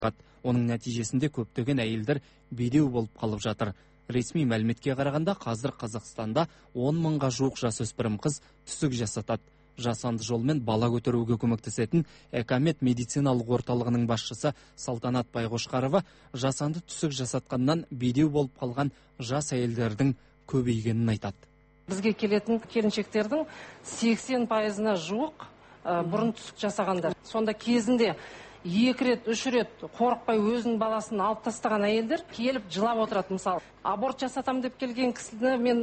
Оның нәтижесінде көптеген әйелдер бедеу болып қалып жатыр. Ресми мәліметке қарағанда қазір Қазақстанда 10 мыңға жуық жасөспірім қыз түсік жасатады. Жасанды жолмен бала көтеруге көмектесетін Экомед медициналық орталығының басшысы Салтанат Байқошқарова жасанды түсік жасатқаннан бедеу болып қалған жас әйелдердің көбейгенін айтады. Бізге келетін келіншектердің 80%-на жуық бұрын түсік жасағандар. Сонда кезінде 2 рет, 3 рет қорықпай өзінің баласын алып тастаған әйелдер келіп жылап отырады. Мысалы, аборт жасатам деп келген кісіні мен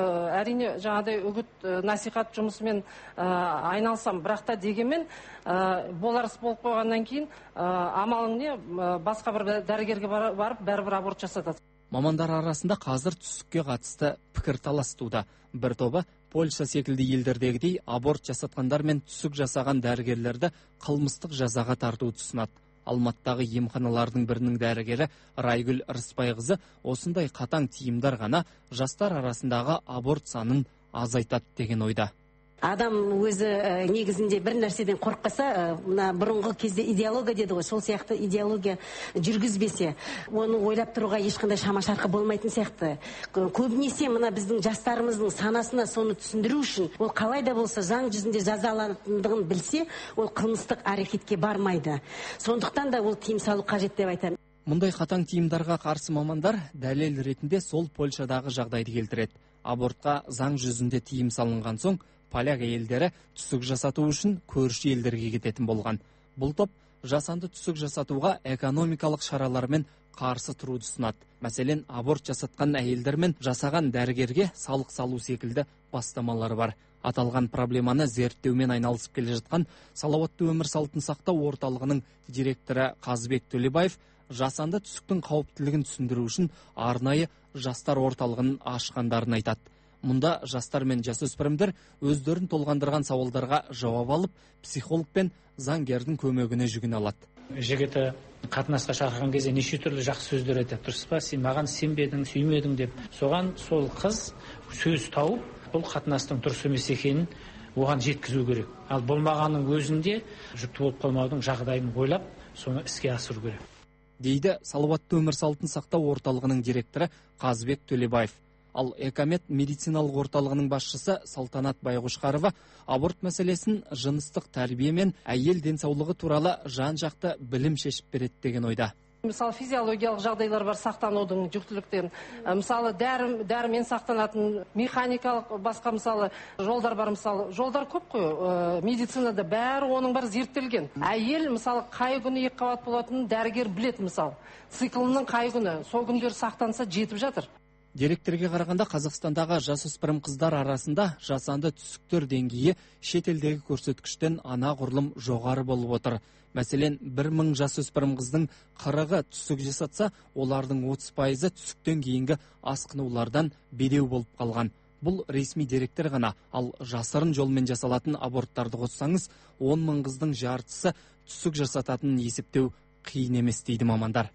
әрине жаңағыдай үгіт насихат жұмысымен айналсам, бірақ та дегенмен боларыс болып қойғаннан кейін амалың не, басқа бір дәрігерге барып бәрібір аборт жасатады. Мамандар арасында қазір түсікке қатысты пікір таластуда. Бір тобы Польша секілді елдердегідей аборт жасатқандар мен түсік жасаған дәрігерлерді қылмыстық жазаға тартуды ұсынады. Алматыдағы емханалардың бірінің дәрігері Райгүл Рысбайқызы осындай қатаң тиымдар ғана жастар арасындағы аборт санын азайтады деген ойда. Адам өзі негізінде бір нәрседен қорықпаса, мына бұрынғы кезде идеология деді ғой, сол сияқты идеология жүргізбесе, оны ойлап тұруға ешқандай шама шарқы болмайтын сияқты. Көбінесе мына біздің жастарымыздың санасына соны түсіндіру үшін, ол қалай да болса заң жүзінде жазаланатындығын білсе, ол қылмыстық әрекетке бармайды. Сондықтан да ол тиым салу қажет деп айтамын. Мұндай қатаң тиымдарға қарсы мамандар дәлел ретінде сол Польшадағы жағдайды келтіреді. Абортқа заң жүзінде тиым салынған соң, поляк әйелдері түсік жасату үшін көрші елдерге кететін болған. Бұл топ жасанды түсік жасатуға экономикалық шаралармен қарсы тұруды ұсынады. Мәселен, аборт жасатқан әйелдер мен жасаған дәрігерге салық салу секілді бастамалары бар. Аталған проблеманы зерттеумен айналысып келе жатқан Салауатты өмір салтын сақтау орталығының директоры Қазбек Төлебаев жасанды түсіктің қауіптілігін түсіндіру үшін арнайы жастар орталығын ашқандарын айтады. Мұнда жастар мен жасөспірімдер өздерін толғандырған сауалдарға жауап алып, психолог пен заңгердің көмегіне жүгіне алады. Жігіті қатынасқа шақырған кезде неше түрлі жақсы сөздер айтады. Дұрыс па, сен маған сенбедің, сүймедің деп. Соған сол қыз сөз тауып, бұл қатынастың дұрыс емес екенін оған жеткізу керек. Ал болмағанның өзінде жүкті болып қалмаудың жағдайын ойлап, соны іске асыру керек. Дейді Салауатты өмір салтын сақтау орталығының директоры Қазбек Төлебаев. Ал Экомед медициналық орталығының басшысы Салтанат Байқошқарова аборт мәселесін жыныстық тәрбие мен әйел денсаулығы туралы жан-жақты білім шешіп береді деген ойда. Мысалы, физиологиялық жағдайлар бар сақтанудың жүктіліктен. Мысалы, дәрімен сақтанатын механикалық басқа мысалы жолдар бар. Мысалы, жолдар көп қой. Медицинада бәрі оның бар зерттелген. Әйел мысалы қай күні 2 қабат болатынын дәрігер білет. Мысалы, циклының қай күні, сол күндер сақтанса жетіп жатыр. Деректерге қарағанда Қазақстандағы жасөспірім қыздар арасында жасанды түсіктер деңгейі шетелдегі көрсеткіштен анағұрлым жоғары болып отыр. Мәселен, 1000 жасөспірім қыздың 40-ы түсік жасатса, олардың 30%-ы түсіктен кейінгі асқынулардан бедеу болып қалған. Бұл ресми деректер ғана, ал жасырын жолмен жасалатын аборттарды қоссаңыз, 10 000 қыздың жартысы түсік жасататынын есептеу қиын емес дейді мамандар.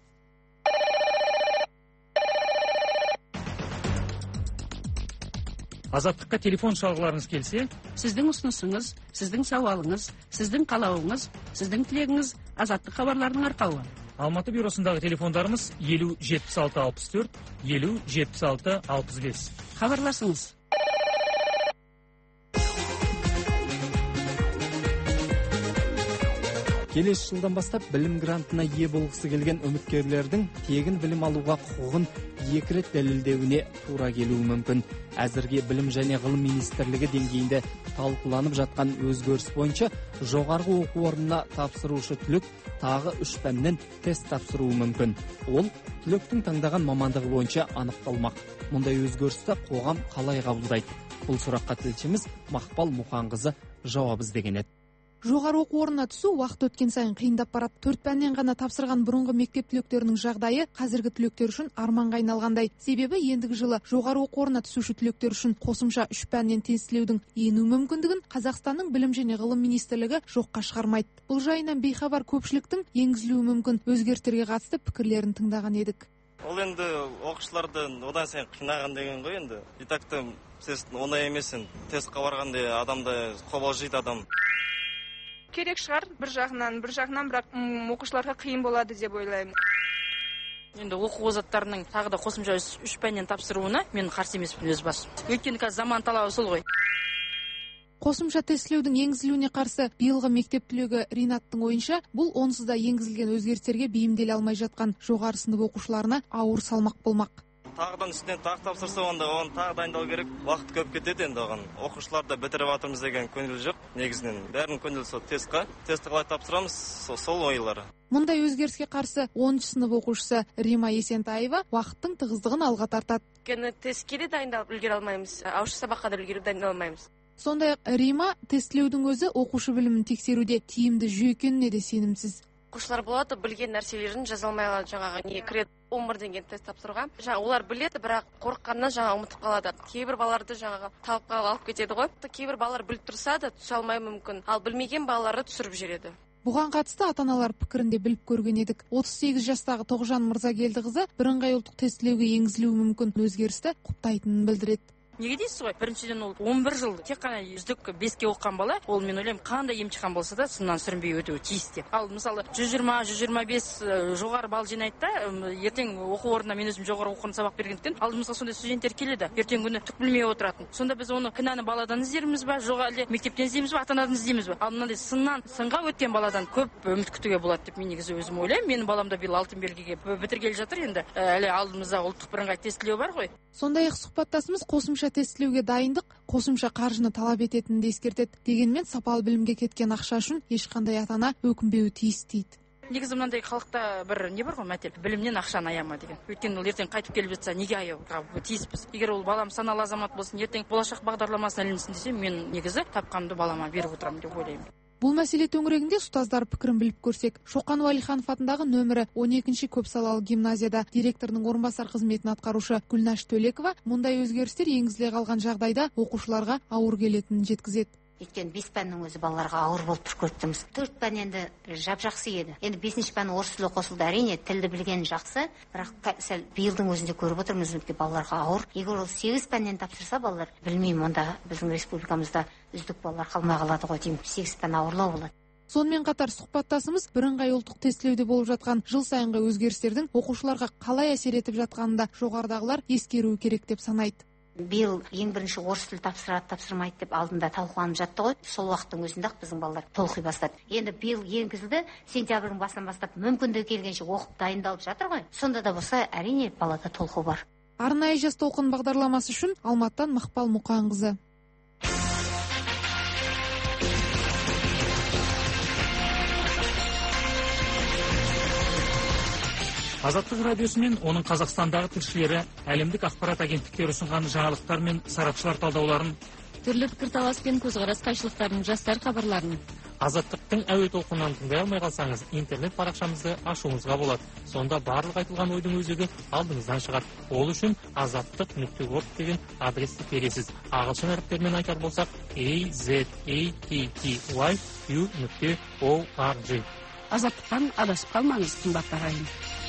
Азаттыққа телефон шалғыларыңыз келсе, сіздің ұсынысыңыз, сіздің сауалыңыз, сіздің қалауыңыз, сіздің тілегіңіз Азаттық хабарларының арқауы. Алматы бюросындағы телефондарымыз 50 76 64, 50 76 65. Хабарласыңыз. Келесі жылдан бастап білім грантына ие болғысы келген үміткерлердің тегін білім алуға құқығын 2 рет дәлелдеуіне тура келуі мүмкін. Әзірге білім және ғылым министрлігі деңгейінде талқыланып жатқан өзгеріс бойынша жоғарғы оқу орнына тапсырушы түлек тағы 3 пәннен тест тапсыруы мүмкін. Ол түлектің таңдаған мамандығы бойынша анықталмақ. Мұндай өзгерісті қоғам қалай қабылдайды? Бұл сұраққа тілшіміз Мақпал Мұқанқызы жауап іздеген еді. Жоғары оқу орнына түсу уақыт өткен сайын қиындап барады. 4 пәннен ғана тапсырған бұрынғы мектеп түлектерінің жағдайы қазіргі түлектер үшін арманға айналғандай. Себебі ендігі жылы жоғары оқу орнына түсуші түлектер үшін қосымша 3 пәннен тестілеудің ену мүмкіндігін Қазақстанның білім және ғылым министрлігі жоққа шығармайды. Бұл жайынан бейхабар көпшіліктің енгізілуі мүмкін өзгерістерге қатысты пікірлерін тыңдаған едік. Ол енді оқушыларды одан сайын қинаған деген ғой енді. Итакты тест оңай емес. Тестқа барғанда адамды қобалжиды адам. керек шығар бір жағынан бірақ оқушыларға қиын болады деп ойлаймын. Енді оқу озаттарының тағы да қосымша 3 пәннен тапсыруына мен қарсы емеспін өз басым. Өйткені қазір заман талабы сол ғой. Қосымша тестілеудің енгізілуіне қарсы биылғы мектеп түлегі Ринаттың ойынша, бұл онсыз да енгізілген өзгерістерге бейімделе алмай жатқан жоғары сынып оқушыларына ауыр салмақ болмақ. Тағыдан үстінен тағы тапсырса, онда оны тағы дайындау керек. Уақыт көп кетеді енді оған. Оқушыларды бітіріп жатырмыз деген көңіл жоқ. Негізінен бәрінің көңілі сол тестқа. Тестті қалай тапсырамыз, сол ойлары. Мұндай өзгеріске қарсы 10 сынып оқушысы Рима Есентаева уақыттың тығыздығын алға тартады. Өйткені тестке де дайындалып үлгере алмаймыз, ауызша сабаққа да үлгеріп дайындала алмаймыз. Сондай-ақ Рима тестілеудің өзі оқушы білімін тексеруде тиімді жүйе екеніне де сенімсіз. Оқушылар болады, білген нәрселерін жаза алмай жаңағы не кіреді 11 деген тест тапсыруға. Олар біледі, бірақ қорыққаннан ұмытып қалады. Кейбір балаларды талапқа алып кетеді ғой. Кейбір балалар біліп тұрса да түсе алмай мүмкін. Ал білмеген балаларды түсіріп жібереді. Бұған қатысты ата-аналар пікірінде біліп көрген едік. 38 жастағы Тоғжан Мырзагелдіқызы бірыңғай ұлттық тестілеуге енгізілуі мүмкін өзгерісті құптайтынын білдіреді. Неге дейсіз ғой? Біріншіден ол 11 жыл тек қана үздік 5-ке оқыған бала, ол мен ойлаймын қандай емтихан болса да сыннан сүрінбей өтуі тиіс деп. Ал мысалы 120-125 жоғары балл жинайды да, ертең оқу орнына мен өзім жоғары оқу орнында сабақ бергендіктен, алдымызға сондай студенттер келеді, ертең күні түк білмей отыратын. Сонда біз оны кінәні баладан іздерміз ба, жоқ әлде мектептен іздейміз ба, ата-анадан іздейміз ба? Ал мынандай сынға өткен баладан көп үміт күтуге болады деп мен негізі өзім ойлаймын. Менің балам да биыл алтын белгіге бітіргелі жатыр енді. Әлі алдымызда ұлттық бірыңғай тестілеу бар ғой. Сондай-ақ сұхбаттасымыз қосымша тестілеуге дайындық, қосымша қаржыны талап ететінін ескертеді. Дегенмен сапалы білімге кеткен ақша үшін ешқандай ата-ана өкінбеуі тиіс дейді. Негізі мынандай халықта бір не бар ғой мәтел, білімнен ақшаны аяма деген. Өйткені ол ертең қайтып келіп жатса, неге аяуға тиіспіз? Егер ол балам саналы азамат болсын, ертең болашақ бағдарламасына ілінсін десе, мен негізі тапқанымды балама беріп отырамын деп ойлаймын. Бұл мәселе төңірегінде ұстаздар пікірін біліп көрсек, Шоқан Уәлиханов атындағы нөмірі 12-ші көпсалалы гимназияда директорының орынбасар қызметін атқарушы Гүлнаш Төлекова мұндай өзгерістер енгізіле қалған жағдайда оқушыларға ауыр келетінін жеткізеді. Өйткені 5 пәннің өзі балаларға ауыр болып тұр көріп 4 пән енді жап-жақсы еді. Енді 5-ші пән орыс тілі қосылды, әрине тілді білген жақсы, бірақ сәл биылдың өзінде көріп отырмыз өткен балаларға ауыр. Егер ол 8 пәннен тапсырса балалар, білмеймін, онда біздің республикамызда үздік балалар қалмай қалады ғой деймін. 8 пән ауырлау болады. Сонымен қатар сұхбаттасымыз бірыңғай ұлттық тестілеуде болып жатқан жыл сайынғы өзгерістердің оқушыларға қалай әсер етіп жатқанында жоғарыдағылар ескеруі керек деп санайды. Биыл ең бірінші орыс тілі тапсырмайды деп алдында талқыланып жатты ғой. Сол уақыттың өзінде-ақ біздің балалар толқи бастады. Енді биыл енгізілді, сентябрьдің басынан бастап мүмкіндігі келгенше оқып дайындалып жатыр ғой. Сонда да болса, әрине балада толқу бар. Арнайы жас толқын бағдарламасы үшін Алматыдан Мақпал Мұқанқызы. Азаттық радиосы мен оның Қазақстандағы тілшілері әлемдік ақпарат агенттіктері ұсынған жаңалықтар мен сарапшылар талдауларын, түрлі пікірталас пен көзқарас қайшылықтарын, жастар хабарларын Азаттықтың әуе толқынынан тыңдай алмай қалсаңыз, интернет парақшамызды ашуыңызға болады. Сонда барлық айтылған ойдың өзегі алдыңыздан шығады. Ол үшін azattiq.org деген адресті бересіз. Ағылшын әріптермен айтар болсақ, azattiq.org. Азаттықтан адасып қалмаңыз, қымбатты ағайын.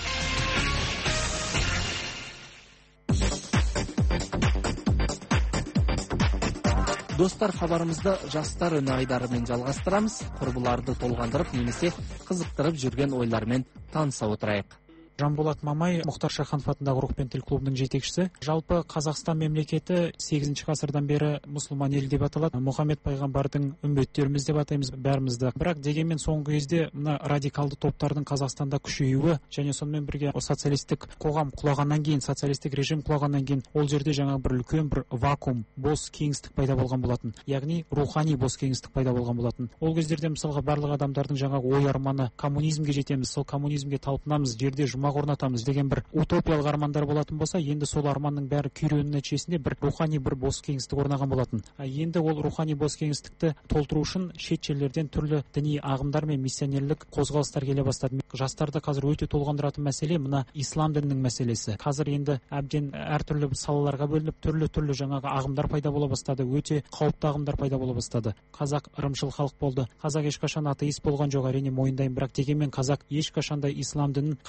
Достар, хабарымызды жастар үні айдарымен жалғастырамыз. Құрбыларды толғандырып немесе қызықтырып жүрген ойлармен таныса отырайық. Жанболат Мамай Мұхтар Шаханов атындағы Рух пен тіл клубының жетекшісі. Жалпы Қазақстан мемлекеті 8 ғасырдан бері мұсылман ел деп аталады. Мұхаммед пайғамбардың үмбеттеріміз деп атаймыз бәрімізді. Бірақ дегенмен соңғы кезде мына радикалды топтардың Қазақстанда күшеюі және сонымен бірге социалистік қоғам құлағаннан кейін, социалистік режим құлағаннан кейін ол жерде жаңа бір үлкен бір вакуум, бос кеңістік пайда болған болатын. Яғни рухани бос кеңістік пайда болған болатын. Ол кездерде мысалға барлық адамдардың жаңа ой арманы коммунизмге жетеміз, сол коммунизмге талпынамыз, жерде орнатамыз деген бір утопиялық армандар болатын болса, енді сол арманның бәрі күйреуінің нәтижесінде бір рухани бір бос кеңістік орнаған болатын. Енді ол рухани бос кеңістікті толтыру үшін шет жерлерден түрлі діни ағымдар мен миссионерлік қозғалыстар келе бастады. Жастарды қазір өте толғандыратын мәселе мына ислам дінінің мәселесі. Қазір енді әбден әртүрлі салаларға бөлініп түрлі жаңағы ағымдар пайда бола бастады. Өте қауіпті ағымдар пайда бола бастады. Қазақ ырымшыл халық болды. Қазақ ешқашан атеист болған жоқ, әрине мойындаймын, бірақ дегенмен қазақ ешқашанда ислам дінін қазіргі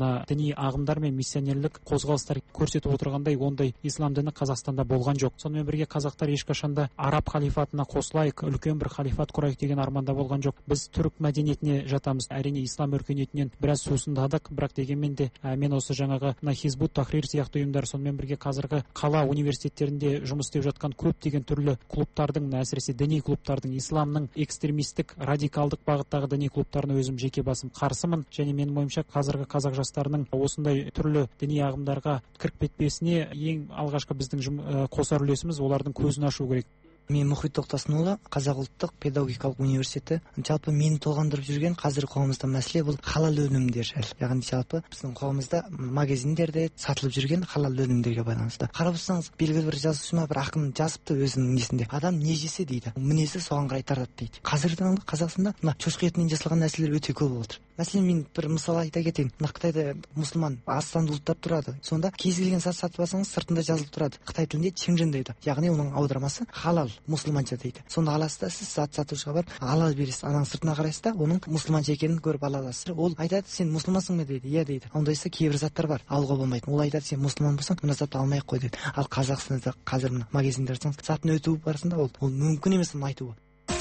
мына діни ағымдар мен миссионерлік қозғалыстар көрсетіп отырғандай ондай ислам діні Қазақстанда болған жоқ. Сонымен бірге қазақтар ешқашанда араб халифатына қосылайық, үлкен бір халифат құрайық деген арманда болған жоқ. Біз түрік мәдениетіне жатамыз. Әрине ислам өркениетінен біраз сусындадық, бірақ дегенмен де мен осы жаңағы Хизбут Тахрир сияқты ұйымдар, сонымен бірге қазіргі қала университеттерінде жұмыс істеп жатқан көптеген түрлі клубтардың, әсіресе діни клубтардың, исламның экстремистік радикалдық бағыттағы діни клубтарына өзім жеке басым қарсымын. Және менің ойымша қазіргі қазақ жастарының осындай түрлі діни ағымдарға кіріп кетпесіне ең алғашқы біздің қосар үлесіміз олардың көзін ашу керек. Мен Мұхит Тоқтасынұлы, Қазақ ұлттық педагогикалық университеті. Жалпы мені толғандырып жүрген қазір қоғамымызда мәселе бұл халал өнімдер. Яғни жалпы біздің қоғамымызда магазиндерде сатылып жүрген халал өнімдерге байланысты. Қарап тұрсаңыз, белгілі бір жазушы бір ақын жазыпты өзінің несінде. Адам не жесе дейді, мінезі соған қарай тартады дейді. Қазіргі таңда Қазақстанда мына шошқа етінен жасалған нәрселер өте көп болып отыр. Мәселен, мен бір мысал айта кетейін. Мына Қытайда мұсылман астанды ұлттап тұрады. Сонда кез келген зат сатып алсаңыз сыртында жазылып тұрады. Қытай тілінде чыңжын дейді. Яғни оның аудармасы халал, мұсылманша дейді. Сонда аласыз да сіз зат сатушыға барып ала бересіз. Ананың сыртына қарайсыз да оның мұсылманша екенін көріп ала аласыз. Ол айтады, сен мұсылмансың ба дейді. Иә дейді. Ондайса кейбір заттар бар, алуға болмайды. Ол айтады, сен мұсылман болсаң, мына затты алмай ақ қой дейді. Ал Қазақстанда қазір мына магазиндер затын өту барысында ол мүмкін емес оны айтуы.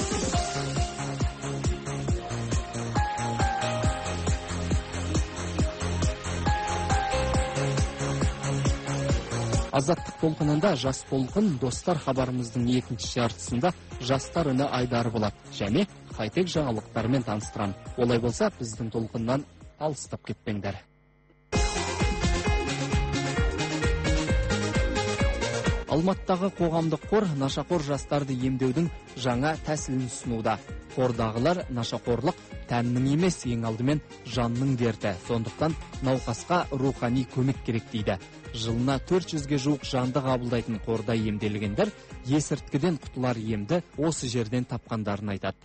Азаттық толқынында жас толқын достар хабарымыздың екінші жартысында жастар үні айдары болады және хай-тек жаңалықтармен таныстырам. Олай болса, біздің толқыннан алыстап кетпеңдер. Алматыдағы қоғамдық қор нашақор жастарды емдеудің жаңа тәсілін ұсынуда. Қордағылар нашақорлық тәннің емес, ең алдымен жанның дерті. Сондықтан науқасқа рухани көмек керек дейді. Жылына 400-ге жуық жанды қабылдайтын қорда емделгендер есірткіден құтылар емді осы жерден тапқандарын айтады.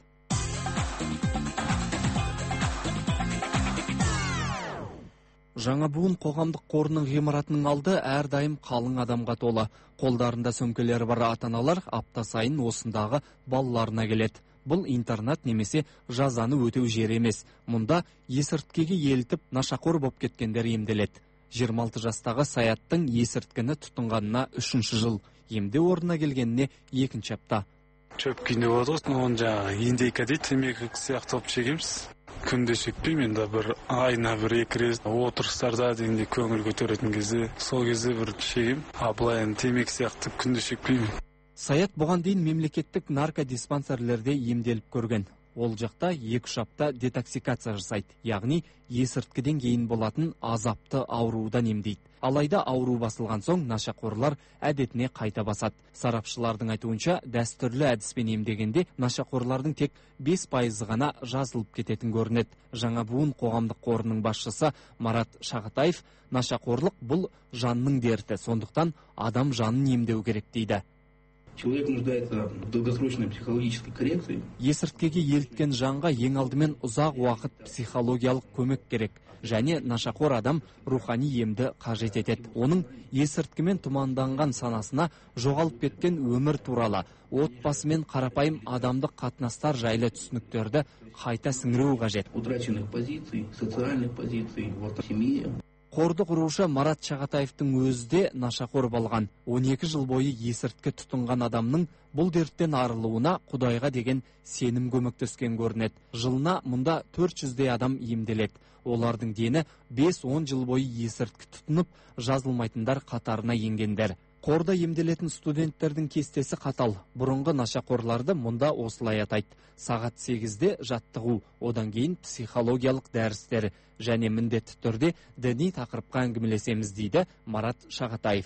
Жаңа буын қоғамдық қорының ғимаратының алды әрдайым қалың адамға толы. Қолдарында сөмкелері бар ата-аналар апта сайын осындағы балаларына келеді. Бұл интернат немесе жазаны өтеу жері емес. Мұнда есірткіге елітіп нашақор болып кеткендер емделеді. 26 жастағы Саяттың есірткіні тұтынғанына 3-ші жыл, емде орнына келгеніне 2-ші апта. Чөп күйінде болады ғой, оны жаңағы индейка дейді, темекі сияқты алып шегеміз. Күнде шекпеймін, енді бір айына бір 2 рет отырыстарда дегенде көңіл көтеретін кезде, сол кезде бір шегем. Былай енді темекі сияқты күнде шекпеймін. Саят бұған дейін мемлекеттік наркодиспансерлерде емделіп көрген. Ол жақта 2-3 апта детоксикация жасайды, яғни есірткіден кейін болатын азапты аурудан емдейді. Алайда ауру басылған соң нашақорлар әдетіне қайта басады. Сарапшылардың айтуынша, дәстүрлі әдіспен емдегенде нашақорлардың тек 5% ғана жазылып кететін көрінеді. Жаңа буын қоғамдық қорының басшысы Марат Шағатаев, нашақорлық бұл жанның дерті, сондықтан адам жанын емдеу керек дейді. Человек нуждается в долгосрочной психологической коррекции. Есірткіге еліткен жанға ең алдымен ұзақ уақыт психологиялық көмек керек. Және нашақор адам рухани емді қажет етеді. Оның есірткімен тұманданған санасына жоғалып кеткен өмір туралы, отбасы мен қарапайым адамдық қатынастар жайлы түсініктерді қайта сіңіру қажет. Утраченных позиций, социальных позиций в семье. Қорды құрушы Марат Шағатаевтың өзі де нашақор болған. 12 жыл бойы есірткі тұтынған адамның бұл дерттен арылуына Құдайға деген сенім көмектескен көрінеді. Жылына мұнда 400-дей адам емделеді. Олардың дені 5-10 жыл бойы есірткі тұтынып, жазылмайтындар қатарына енгендер. Қорда емделетін студенттердің кестесі қатал. Бұрынғы нашақорларды мұнда осылай атайды. Сағат 8-де жаттығу, одан кейін психологиялық дәрістер және міндетті түрде діни тақырыпқа әңгімелесеміз дейді Марат Шағатаев.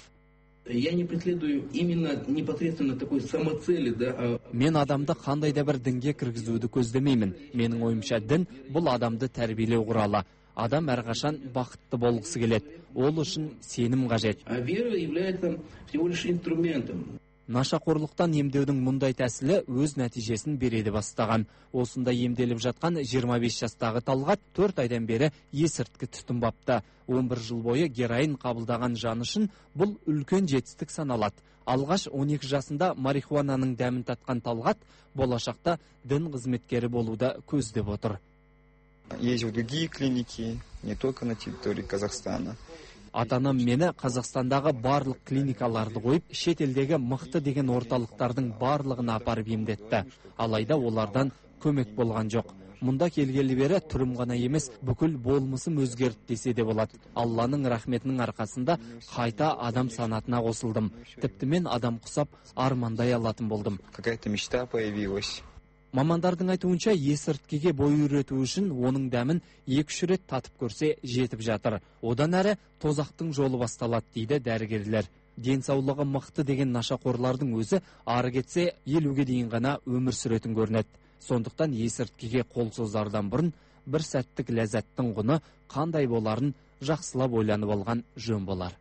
Я не преследую именно непосредственно такой самоцели, да. Мен адамды қандай да бір дінге кіргізуді көздемеймін. Менің ойымша дін бұл адамды тәрбиелеу құралы. Адам әрқашан бақытты болғысы келеді. Ол үшін сенім қажет. А вера является всего лишь инструментом. Нашақорлықтан емдеудің мұндай тәсілі өз нәтижесін береді бастаған. Осында емделіп жатқан 25 жастағы Талғат 4 айдан бері есірткі тұтынбапты. 11 жыл бойы героин қабылдаған жан үшін бұл үлкен жетістік саналады. Алғаш 12 жасында марихуананың дәмін татқан Талғат болашақта дін қызметкері болуды көздеп отыр. Есть в другие клиники, не только на территории Казахстана. Ата-анам мені Қазақстандағы барлық клиникаларды қойып, шет елдегі мықты деген орталықтардың барлығына апарып емдетті. Алайда олардан көмек болған жоқ. Мұнда келгелі бері түрім ғана емес, бүкіл болмысым өзгерді десе де болады. Алланың рахметінің арқасында қайта адам санатына қосылдым. Тіпті мен адам құсап армандай алатын болдым. Какая-то мечта появилась. Мамандардың айтуынша, есірткіге бой үйрету үшін оның дәмін 2-3 рет татып көрсе жетіп жатыр. Одан әрі тозақтың жолы басталады дейді дәрігерлер. Денсаулығы мықты деген нашақорлардың өзі ары кетсе 50-ге дейін ғана өмір сүретін көрінеді. Сондықтан есірткіге қол созардан бұрын бір сәттік ләззаттың құны қандай боларын жақсылап ойланып алған жөн болар.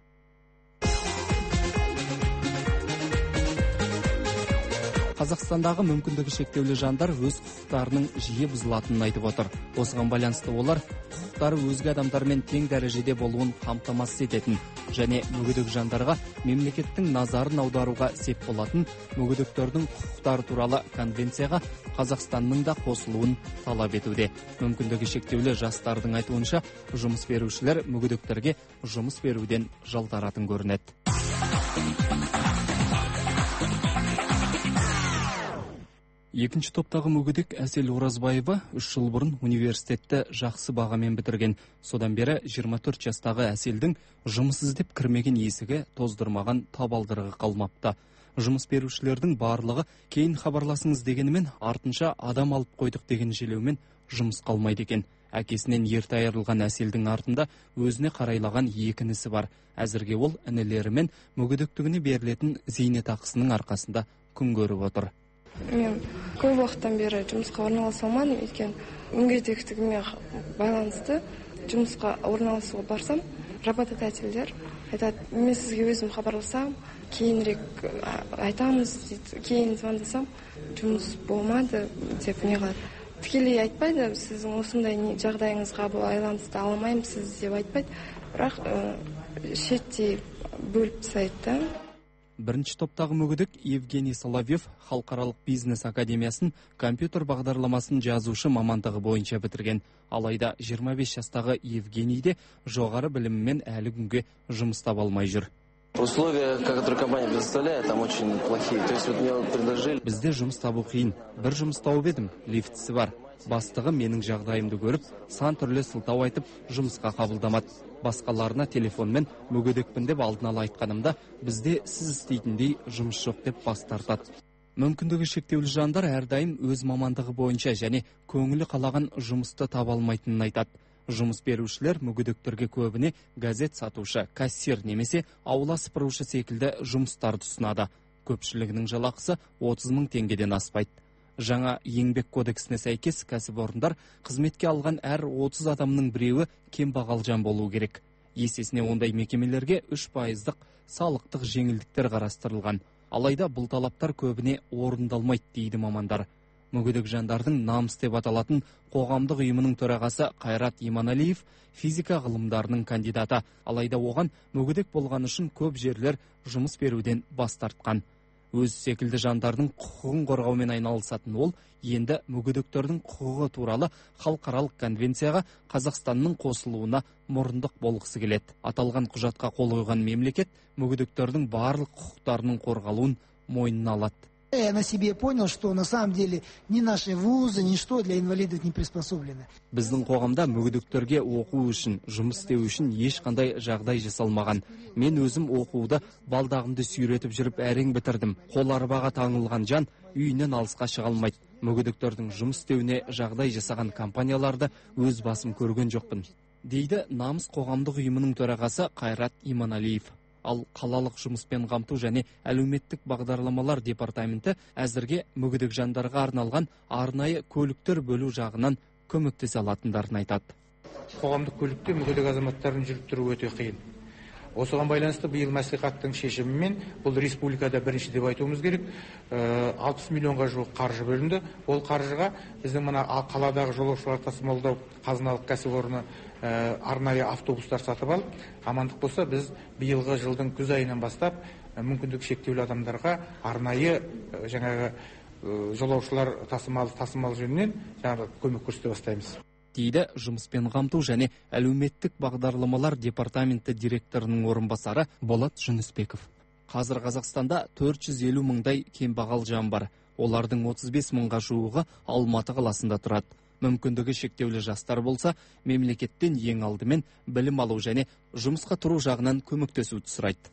Қазақстандағы мүмкіндігі шектеулі жандар өз құқықтарының жиі бұзылатынын айтып отыр. Осыған байланысты олар құқықтары өзге адамдармен тең дәрежеде болуын қамтамасыз ететін және мүгедек жандарға мемлекеттің назарын аударуға сеп болатын мүгедектердің құқықтары туралы конвенцияға Қазақстанның да қосылуын талап етуде. Мүмкіндігі шектеулі жастардың айтуынша, жұмыс берушілер мүгедектерге жұмыс беруден жалтаратын көрінеді. Екінші топтағы мүгедек Әсел Оразбаева 3 жыл бұрын университетті жақсы бағамен бітірген. Содан бері 24 жастағы Әселдің жұмыс іздеп кірмеген есігі тоздырмаған табалдырығы қалмапты. Жұмыс берушілердің барлығы кейін хабарласыңыз дегенімен артынша адам алып қойдық деген желеумен жұмыс қалмайды екен. Әкесінен ерте айырылған Әселдің артында өзіне қарайлаған 2 інісі бар. Әзірге ол інілерімен мүгедектігіне берілетін зейнетақысының арқасында күн көріп отыр. Мен көп уақыттан бері жұмысқа орналаса алмадым, өйткені мүгедектігіме байланысты жұмысқа орналасуға барсам, работодательдер айтады, мен сізге өзім хабарласам, кейінірек айтамыз дейді, кейін звондасам, жұмыс болмады деп не қылады. Тікелей айтпайды, сіздің осындай жағдайыңызға байланысты ала алмаймыз сіз деп айтпайды, бірақ шеттей бөліп тастайды. Бірінші топтағы мүгедек Евгений Соловьев халықаралық бизнес академиясын компьютер бағдарламасын жазушы мамандығы бойынша бітірген. Алайда 25 жастағы Евгенийде жоғары білімімен әлі күнге жұмыс таба алмай жүр. Условия, которые компания предоставляет, там очень плохие. То есть вот мне предложили. Бізде жұмыс табу қиын. Бір жұмыс тауып едім, лифтісі бар. Бастығы менің жағдайымды көріп, сан түрлі сылтау айтып, жұмысқа қабылдамады. Басқаларына телефонмен мүгедекпін деп алдын ала айтқанымда, бізде сіз істейтіндей жұмыс жоқ деп бас тартады. Мүмкіндігі шектеулі жандар әрдайым өз мамандығы бойынша және көңілі қалаған жұмысты таба алмайтынын айтады. Жұмыс берушілер мүгедектерге көбіне газет сатушы, кассир немесе аула сыпырушы секілді жұмыстарды ұсынады. Көпшілігінің жалақысы 30 000 теңгеден аспайды. Жаңа еңбек кодексіне сәйкес кәсіпорындар қызметке алған әр 30 адамның біреуі кембағал жан болуы керек. Есесіне ондай мекемелерге 3% салықтық жеңілдіктер қарастырылған. Алайда бұл талаптар көбіне орындалмайды дейді мамандар. Мүгедек жандардың намыс деп аталатын қоғамдық ұйымының төрағасы Қайрат Иманалиев физика ғылымдарының кандидаты. Алайда оған мүгедек болған үшін көп жерлер жұмыс беруден бас тартқан. Өз секілді жандардың құқығын қорғаумен айналысатын ол, енді мүгедектердің құқығы туралы халықаралық конвенцияға Қазақстанның қосылуына мұрындық болғысы келеді. Аталған құжатқа қол қойған мемлекет мүгедектердің барлық құқықтарының қорғалуын мойнына алады. Я на себе понял, что на самом деле ни наши вузы, ничто для инвалидов не приспособлены. Біздің қоғамда мүгедектерге оқу үшін, жұмыс істеу үшін ешқандай жағдай жасалмаған. Мен өзім оқуды балдағымды сүйретіп жүріп әрең бітірдім. Қол арбаға таңылған жан үйінен алысқа шыға алмайды. Мүгедектердің жұмыс істеуіне жағдай жасаған компанияларды өз басым көрген жоқпын, дейді Намыс қоғамдық ұйымының төрағасы Қайрат Иманалиев. Ал қалалық жұмыспен қамту және әлеуметтік бағдарламалар департаменті әзірге мүгедек жандарға арналған арнайы көліктер бөлу жағынан көмектесе алатындарын айтады. Қоғамдық көлікте мүгедек азаматтардың жүріп тұруы өте қиын. Осыған байланысты биыл мәслихаттың шешімімен, бұл республикада бірінші деп айтуымыз керек, 60 миллионға жуық қаржы бөлінді. Ол қаржыға біздің мына қаладағы жолаушылар тасымалдау қазыналық кәсіпорны арнайы автобустар сатып алып, амандық болса біз биылғы жылдың күз айынан бастап мүмкіндік шектеулі адамдарға арнайы жаңағы жолаушылар тасымал жөнінен жаңағы көмек көрсете бастаймыз. дейді жұмыспен қамту және әлеуметтік бағдарламалар департаменті директорының орынбасары Болат Жүнісбеков. Қазір Қазақстанда 450 мыңдай кембағал жан бар. Олардың 35 мыңға жуығы Алматы қаласында тұрады. Мүмкіндігі шектеулі жастар болса, мемлекеттен ең алдымен білім алу және жұмысқа тұру жағынан көмектесуді сұрайды.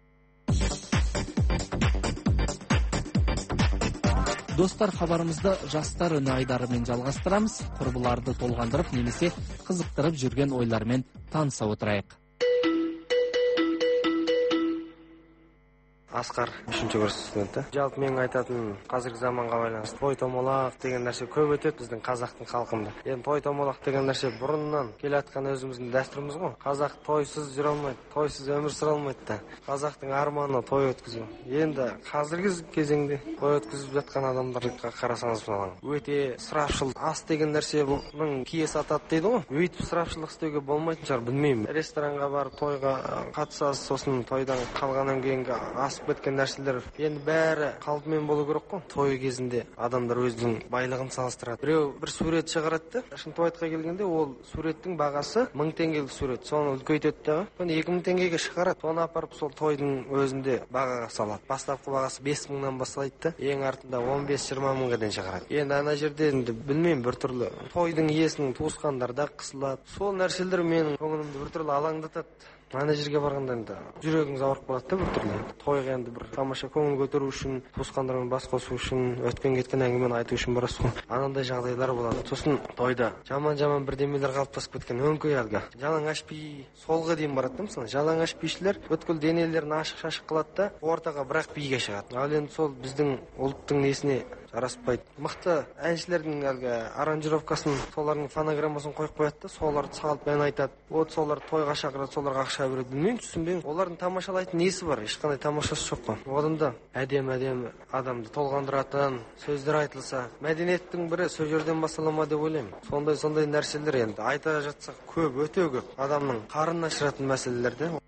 Достар, хабарымызды жастар үні айдарымен жалғастырамыз. Құрбыларды толғандырып немесе қызықтырып жүрген ойлармен таныса отырайық. Асқар, 3-ші курс студенті. Жалпы менің айтатын қазіргі заманға байланысты той томалақ деген нәрсе көп өтеді біздің қазақтың халқында. Енді той томалақ деген нәрсе бұрыннан келе жатқан өзіміздің дәстүріміз ғой. Қазақ тойсыз жүре алмайды, тойсыз өмір сүре алмайды да. Қазақтың арманы той өткізу. Енді қазіргі кезеңде той өткізіп жатқан адамдарға қарасаңыз falan өте ысырапшыл. Ас деген нәрсенің киесі атады дейді ғой. Өйтіп ысырапшылдық істеуге болмайтын шығар, білмеймін. Ресторанға барып тойға қатысасыз, сосын тойдан қалғаннан кейінгі ас біткен нәрселер енді бәрі қалпымен болу керек қой. Той кезінде адамдар өзінің байлығын салыстырады. Біреу бір сурет шығарады да, Шынтуайтқа келгенде ол суреттің бағасы 1000 теңгелік сурет. Соны үлкейтеді дағы. 2000 теңгеге шығарады. Соны апарып сол тойдың өзінде бағаға салады. Бастапқы бағасы 5000-нан басталайды да, ең артында 15-20 мыңға дейін шығарады. Енді ана жерде білмеймін, бір түрлі тойдың иесінің туысқандары да қысылады. Сол нәрселер менің көңілімді бір түрлі алаңдатады. Ана жерге барғанда енді жүрегіңіз ауырып қалады да бір түрлі. Тойға енді бір тамаша көңіл көтеру үшін, туысқандармен бас қосу үшін, өткен кеткен әңгімені айту үшін барасыз ғой. Анандай жағдайлар болады. Сосын тойда жаман бірдемелер қалыптасып кеткен өңкей әлгі. Жалаңаш би солға дейін барады да, мысалы. Жалаңаш бишілер бүткіл денелерін ашық-шашық қылады да, ортаға бірақ биге шығады. Ал енді сол біздің ұлттың несіне жараспайды. Мықты әншілердің әлгі аранжировкасын, солардың фонограммасын қойып қояды да, соларды салып ән айтады. Вот солар тойға шақырады, соларға ақша береді. Білмеймін, түсінбеймін. Олардың тамашалайтын несі бар? Ешқандай тамашасы жоқ қой. Одан да әдемі адамды толғандыратын сөздер айтылса, мәдениеттің бірі сол жерден бастала ма деп ойлаймын. Сондай нәрселер енді айта жатсақ көп, өте көп. Адамның қарынын ашыратын мәселелер де.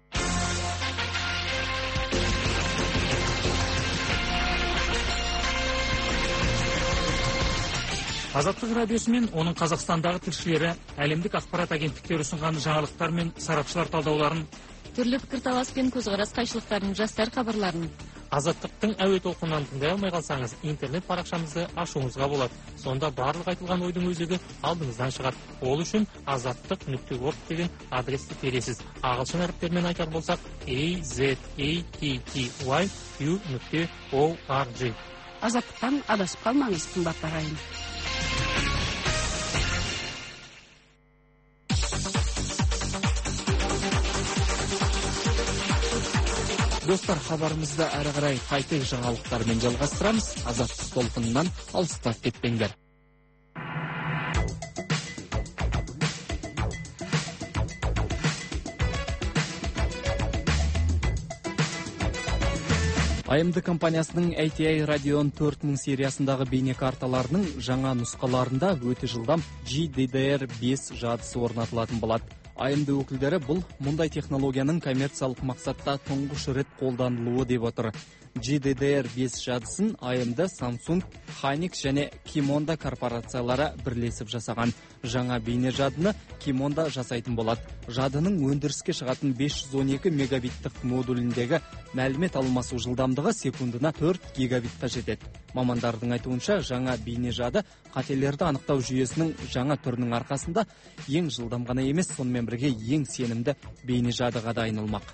Азаттық радиосы мен оның Қазақстандағы тілшілері әлемдік ақпарат агенттіктері ұсынған жаңалықтар мен сарапшылар талдауларын, түрлі пікірталас пен көзқарас қайшылықтарын, жастар хабарларын Азаттықтың әуе толқынынан тыңдай алмай қалсаңыз, интернет парақшамызды ашуыңызға болады. Сонда барлық айтылған ойдың өзегі алдыңыздан шығады. Ол үшін azattiq.org деген адресті тересіз. Ағылшын әріптермен айтар болсақ azattiq.org. Азаттықтан адасып қалмаңыз, қымбатты ағайын. Достар, хабарымызды әрі қарай қайтек жаңалықтармен жалғастырамыз. Азаттық толқынынан алыстап кетпеңдер. AMD компаниясының ATI Radeon 4000 сериясындағы бейнекарталарының жаңа нұсқаларында өте жылдам GDDR5 жадысы орнатылатын болады. AMD өкілдері бұл мұндай технологияның коммерциялық мақсатта тұңғыш рет қолданылуы деп отыр. GDDR5 жадысын AMD, Samsung, Hynix және Qimonda корпорациялары бірлесіп жасаған. Жаңа бейне жадыны Qimonda жасайтын болады. Жадының өндіріске шығатын 512 мегабиттік модуліндегі мәлімет алмасу жылдамдығы секундына 4 гигабитқа жетеді. Мамандардың айтуынша, жаңа бейне жады қателерді анықтау жүйесінің жаңа түрінің арқасында ең жылдам ғана емес, сонымен бірге ең сенімді бейне жадыға да айналмақ.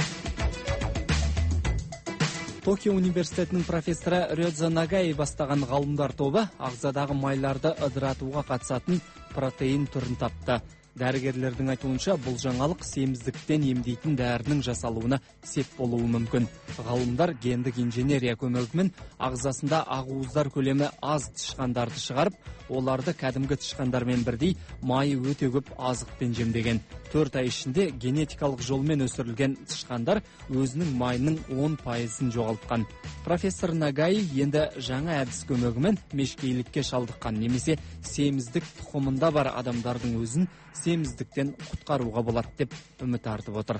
Токио университетінің профессоры Рёдзо Нагаи бастаған ғалымдар тобы ағзадағы майларды ыдыратуға қатысатын протеин түрін тапты. Дәрігерлердің айтуынша, бұл жаңалық семіздіктен емдейтін дәрінің жасалуына сеп болуы мүмкін. Ғалымдар гендік инженерия көмегімен ағзасында ақуыздар көлемі аз тышқандарды шығарып, оларды кәдімгі тышқандармен бірдей майы өте көп азықпен жемдеген. 4 ай ішінде генетикалық жолмен өсірілген тышқандар өзінің майының 10%-ын жоғалтқан. Профессор Нагаи енді жаңа әдіс көмегімен мешкейлікке шалдыққан немесе семіздік тұқымында бар адамдардың өзін семіздіктен құтқаруға болады деп үміт артып отыр.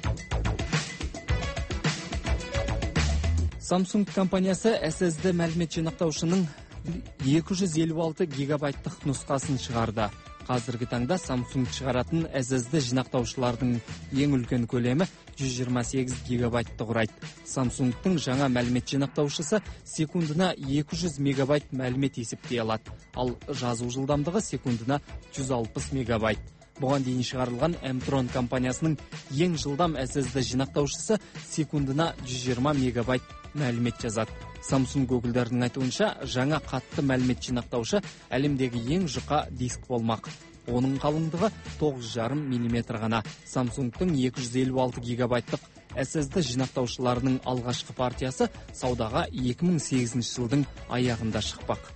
Samsung компаниясы SSD мәлімет жинақтаушының 256 гигабайттық нұсқасын шығарды. Қазіргі таңда Samsung шығаратын SSD жинақтаушылардың ең үлкен көлемі 128 гигабайтты құрайды. Samsung'тың жаңа мәлімет жинақтаушысы секундына 200 мегабайт мәлімет есептей алады, ал жазу жылдамдығы секундына 160 мегабайт. Бұған дейін шығарылған M-Tron компаниясының ең жылдам SSD жинақтаушысы секундына 120 мегабайт мәлімет жазады. Samsung өкілдерінің айтуынша, жаңа қатты мәлімет жинақтаушы әлемдегі ең жұқа диск болмақ. Оның қалыңдығы 9,5 мм ғана. Samsung'тың 256 гигабайттық SSD жинақтаушыларының алғашқы партиясы саудаға 2008 жылдың аяғында шықпақ.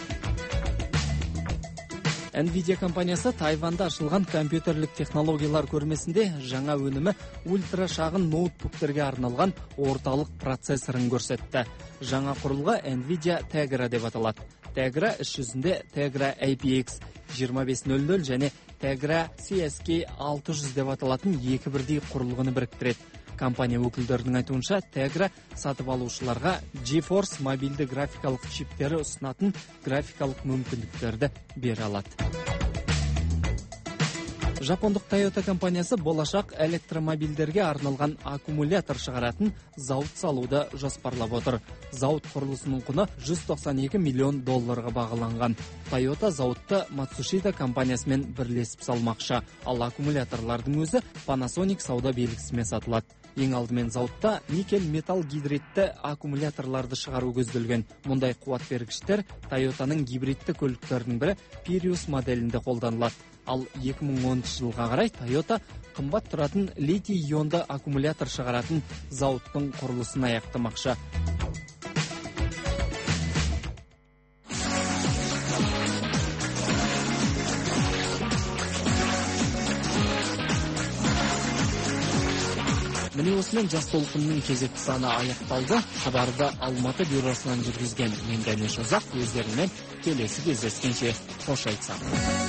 Nvidia компаниясы Тайванда ашылған компьютерлік технологиялар көрмесінде жаңа өнімі ультра шағын ноутбуктерге арналған орталық процессорын көрсетті. Жаңа құрылғы Nvidia Tegra деп аталады. Tegra іс жүзінде Tegra IPX 2500 және Tegra CSK 600 деп аталатын екі бірдей құрылғыны біріктіреді. Компания өкілдерінің айтуынша, Tegra сатып алушыларға GeForce мобильді графикалық чиптері ұсынатын графикалық мүмкіндіктерді бере алады. Жапондық Toyota компаниясы болашақ электромобильдерге арналған аккумулятор шығаратын зауыт салуды жоспарлап отыр. Зауыт құрылысының құны $192 миллион бағаланған. Toyota зауытты Matsushita компаниясымен бірлесіп салмақшы, ал аккумуляторлардың өзі Panasonic сауда белгісімен сатылады. Ең алдымен зауытта никель металл гидридті аккумуляторларды шығару көзделген. Мұндай қуат бергіштер Toyotаның гибридті көліктерінің бірі Prius моделінде қолданылады. Ал 2010 жылға қарай Toyota қымбат тұратын литий-ионды аккумулятор шығаратын зауыттың құрылысын аяқтамақшы. Міне осымен жас толқынның кезекті саны аяқталды. Хабарды Алматы бюросынан жүргізген мен Дәнеш Озақ, өздерімен келесі кездескенше қош айтсам.